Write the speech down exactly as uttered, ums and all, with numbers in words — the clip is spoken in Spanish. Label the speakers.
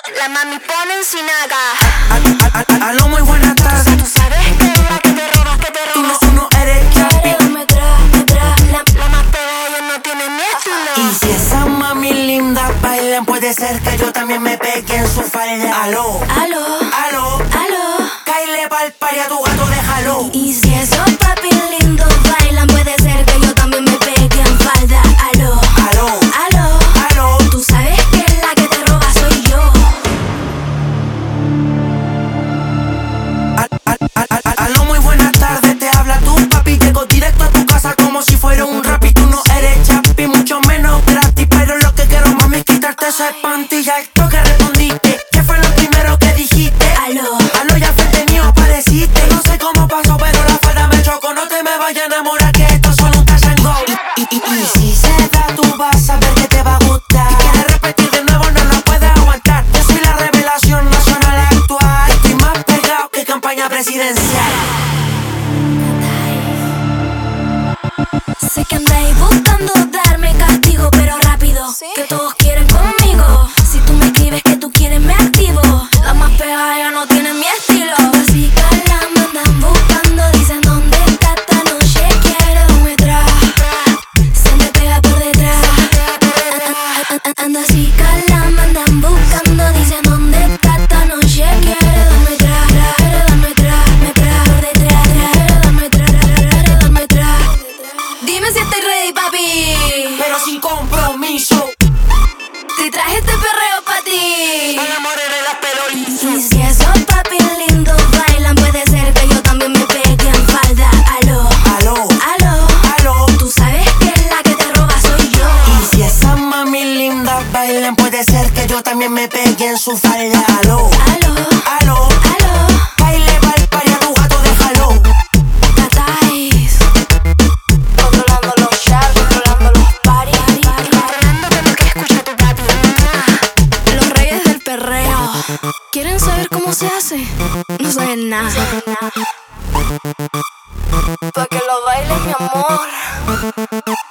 Speaker 1: La mami pone en Sinaga.
Speaker 2: A, a, a, aló, muy buenas tardes.
Speaker 1: Tú sabes que es la que te robas, que te
Speaker 2: Tú no,
Speaker 1: robas.
Speaker 2: tú no eres Champi.
Speaker 1: Me tra, me tra. La, la más pega, ella no tiene ni estilo.
Speaker 2: Y si esa mami linda bailan, puede ser que yo también me pegue en su falda. Aló,
Speaker 1: Aló,
Speaker 2: aló,
Speaker 1: aló.
Speaker 2: caile pa'l party a tu gato, déjalo.
Speaker 1: Y si esos papi lindos bailan, puede ser que yo también me pegue en falda. Aló,
Speaker 2: Aló,
Speaker 1: aló.
Speaker 2: aló.
Speaker 1: Tú sabes que la que te roba soy yo.
Speaker 2: Al, al, al, al, aló, muy buenas tardes, te habla tu papi. Llego directo a tu casa como si fuera un rap. Y tú no eres Champi, mucho menos gratis. Pero lo que quiero, mami, es quitarte ese panty. Ya esto que respondiste, ¿qué fue lo primero que dijiste?
Speaker 1: Aló,
Speaker 2: Aló, ya frente mío apareciste. No sé cómo pasó, pero la falda me chocó. No te me vayas a enamorar, que esto es solo un touch and go. Y, y, y, y si se da, tú vas a ver que te va a gustar. Si quieres repetir de nuevo, no lo puedes aguantar. Yo soy la revelación nacional actual. Estoy más pegado que campaña presidencial.
Speaker 1: sé que andáis buscando darme castigo, pero rápido,
Speaker 3: ¿Sí?
Speaker 1: que todos quieren conmigo. Si tú me escribes que tú quieres, me activo. La más pegada ya no tiene mi estilo. Así que la me andan buscando, dicen dónde está esta noche. Quiere darme tra, se me pega por detrás. Anda así que la me andan buscando, dicen dónde está esta noche. Quiere darme tra, quiere darme tra, me pega por detrás. Quiere darme tra, quiere darme tra. Dime si estoy ready, papi.
Speaker 2: Pero sin compromiso.
Speaker 1: Te traje este perreo pa' ti.
Speaker 2: No enamoré las pelolizas.
Speaker 1: Y si esos papi lindos bailan, puede ser que yo también me pegue en falda. Aló,
Speaker 2: Aló,
Speaker 1: aló.
Speaker 2: aló.
Speaker 1: Tú sabes que la que te roba soy yo.
Speaker 2: Y si esa mami linda bailan, puede ser que yo también me pegue en su falda. Aló,
Speaker 1: Aló,
Speaker 2: aló.
Speaker 1: aló.
Speaker 2: Baile pa'l party a tu gato, déjalo.
Speaker 1: Tatais.
Speaker 3: Controlando los charts, controlando los parties.
Speaker 1: Controlando lo que escucha tu papi. Los reyes del perreo. ¿Quieren saber cómo se hace? No saben nada.
Speaker 3: Pa' que lo bailes, mi amor.